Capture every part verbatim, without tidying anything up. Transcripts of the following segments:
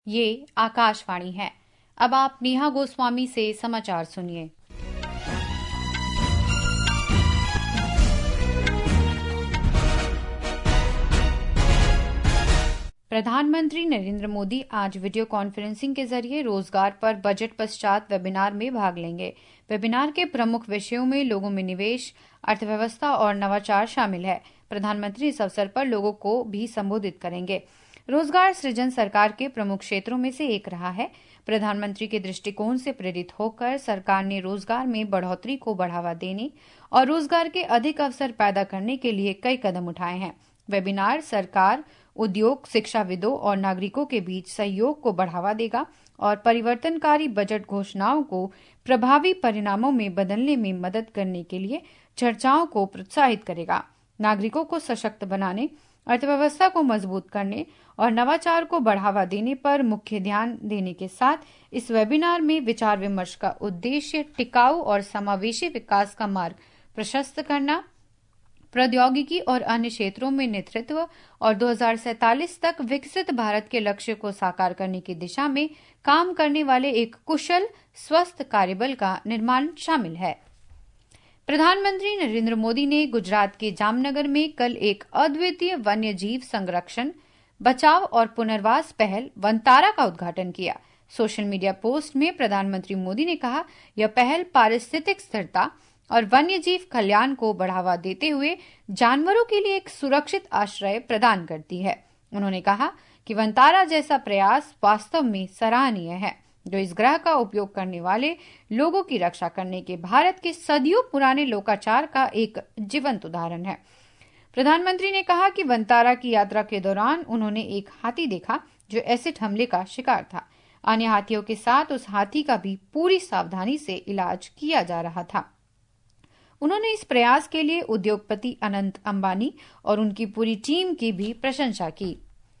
ये आकाशवाणी है। अब आप नेहा गोस्वामी से समाचार सुनिए। प्रधानमंत्री नरेंद्र मोदी आज वीडियो कॉन्फ्रेंसिंग के जरिए रोजगार पर बजट पश्चात वेबिनार में भाग लेंगे। वेबिनार के प्रमुख विषयों में लोगों में निवेश, अर्थव्यवस्था और नवाचार शामिल है। प्रधानमंत्री इस अवसर पर लोगों को भी संबोधित करेंगे। रोजगार सृजन सरकार के प्रमुख क्षेत्रों में से एक रहा है। प्रधानमंत्री के दृष्टिकोण से प्रेरित होकर सरकार ने रोजगार में बढ़ोतरी को बढ़ावा देने और रोजगार के अधिक अवसर पैदा करने के लिए कई कदम उठाए हैं। वेबिनार सरकार, उद्योग, शिक्षाविदों और नागरिकों के बीच सहयोग को बढ़ावा देगा और परिवर्तनकारी बजट घोषणाओं को प्रभावी परिणामों में बदलने में मदद करने के लिए चर्चाओं को प्रोत्साहित करेगा। नागरिकों को सशक्त बनाने, अर्थव्यवस्था को मजबूत करने और नवाचार को बढ़ावा देने पर मुख्य ध्यान देने के साथ इस वेबिनार में विचार विमर्श का उद्देश्य टिकाऊ और समावेशी विकास का मार्ग प्रशस्त करना, प्रौद्योगिकी और अन्य क्षेत्रों में नेतृत्व और दो हज़ार सैंतालीस तक विकसित भारत के लक्ष्य को साकार करने की दिशा में काम करने वाले एक कुशल, स्वस्थ कार्यबल का निर्माण शामिल है। प्रधानमंत्री नरेंद्र मोदी ने गुजरात के जामनगर में कल एक अद्वितीय वन्य जीव संरक्षण, बचाव और पुनर्वास पहल वनतारा का उद्घाटन किया। सोशल मीडिया पोस्ट में प्रधानमंत्री मोदी ने कहा, यह पहल पारिस्थितिक स्थिरता और वन्य जीव कल्याण को बढ़ावा देते हुए जानवरों के लिए एक सुरक्षित आश्रय प्रदान करती है। उन्होंने कहा कि वनतारा जैसा प्रयास वास्तव में सराहनीय है, जो इस ग्रह का उपयोग करने वाले लोगों की रक्षा करने के भारत के सदियों पुराने लोकाचार का एक जीवंत उदाहरण है। प्रधानमंत्री ने कहा कि वनतारा की यात्रा के दौरान उन्होंने एक हाथी देखा जो एसिड हमले का शिकार था। अन्य हाथियों के साथ उस हाथी का भी पूरी सावधानी से इलाज किया जा रहा था। उन्होंने इस प्रयास के लिए उद्योगपति अनंत अंबानी और उनकी पूरी टीम की भी प्रशंसा की।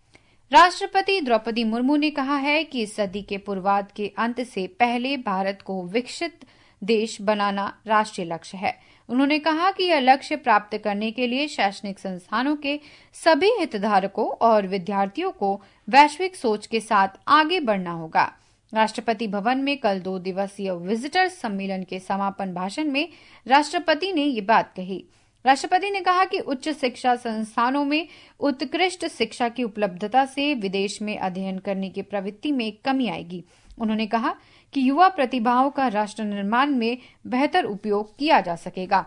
राष्ट्रपति द्रौपदी मुर्मू ने कहा है कि इस सदी के पूर्वार्ध के अंत से पहले भारत को विकसित देश बनाना राष्ट्रीय लक्ष्य है। उन्होंने कहा कि यह लक्ष्य प्राप्त करने के लिए शैक्षणिक संस्थानों के सभी हितधारकों और विद्यार्थियों को वैश्विक सोच के साथ आगे बढ़ना होगा। राष्ट्रपति भवन में कल दो दिवसीय विजिटर्स सम्मेलन के समापन भाषण में राष्ट्रपति ने ये बात कही। राष्ट्रपति ने कहा कि उच्च शिक्षा संस्थानों में उत्कृष्ट शिक्षा की उपलब्धता से विदेश में अध्ययन करने की प्रवृत्ति में कमी आएगी। उन्होंने कहा कि युवा प्रतिभाओं का राष्ट्र निर्माण में बेहतर उपयोग किया जा सकेगा।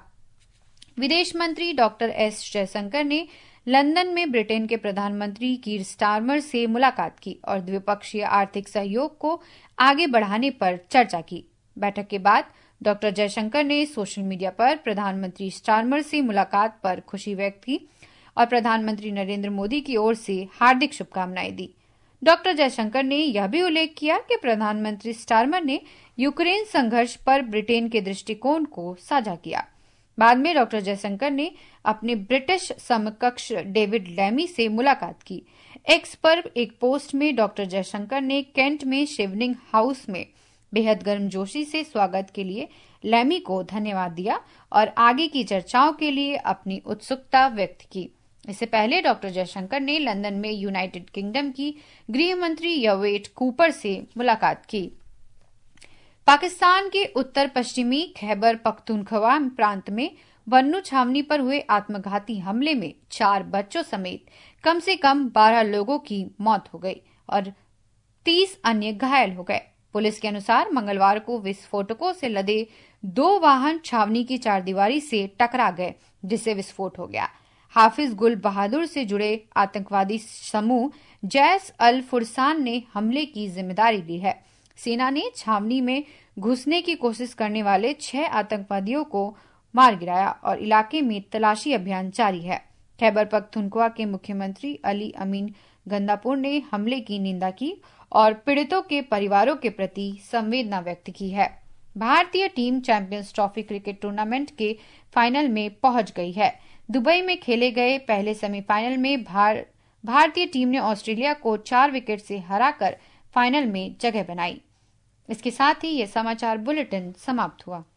विदेश मंत्री डॉक्टर एस जयशंकर ने लंदन में ब्रिटेन के प्रधानमंत्री कीर स्टारमर से मुलाकात की और द्विपक्षीय आर्थिक सहयोग को आगे बढ़ाने पर चर्चा की। बैठक के बाद डॉक्टर जयशंकर ने सोशल मीडिया पर प्रधानमंत्री स्टारमर से मुलाकात पर खुशी व्यक्त की और प्रधानमंत्री नरेंद्र मोदी की ओर से हार्दिक शुभकामनाएं दी। डॉक्टर जयशंकर ने यह भी उल्लेख किया कि प्रधानमंत्री स्टारमर ने यूक्रेन संघर्ष पर ब्रिटेन के दृष्टिकोण को साझा किया। बाद में डॉक्टर जयशंकर ने अपने ब्रिटिश समकक्ष डेविड लैमी से मुलाकात की। एक्स पर एक पोस्ट में डॉक्टर जयशंकर ने केंट में शिवनिंग हाउस में बेहद गर्मजोशी से स्वागत के लिए लैमी को धन्यवाद दिया और आगे की चर्चाओं के लिए अपनी उत्सुकता व्यक्त की। इससे पहले डॉक्टर जयशंकर ने लंदन में यूनाइटेड किंगडम की गृह मंत्री यवेट कूपर से मुलाकात की। पाकिस्तान के उत्तर पश्चिमी खैबर पख्तूनख्वा प्रांत में वन्नू छावनी पर हुए आत्मघाती हमले में चार बच्चों समेत कम से कम बारह लोगों की मौत हो गई और तीस अन्य घायल हो गए। पुलिस के अनुसार मंगलवार को विस्फोटकों से लदे दो वाहन छावनी की चारदीवारी से टकरा गए, जिससे विस्फोट हो गया। हाफिज गुल बहादुर से जुड़े आतंकवादी समूह जैश अल फुरसान ने हमले की जिम्मेदारी ली है। सेना ने छावनी में घुसने की कोशिश करने वाले छह आतंकवादियों को मार गिराया और इलाके में तलाशी अभियान जारी है। खैबर पख्तूनख्वा के मुख्यमंत्री अली अमीन गंदापुर ने हमले की निंदा की और पीड़ितों के परिवारों के प्रति संवेदना व्यक्त की है। भारतीय team champions trophy cricket tournament के फाइनल में पहुंच गई है। दुबई में खेले गए पहले सेमीफाइनल में भार, भारतीय टीम ने ऑस्ट्रेलिया को चार विकेट से हराकर फाइनल में जगह बनाई। इसके साथ ही यह समाचार बुलेटिन समाप्त हुआ।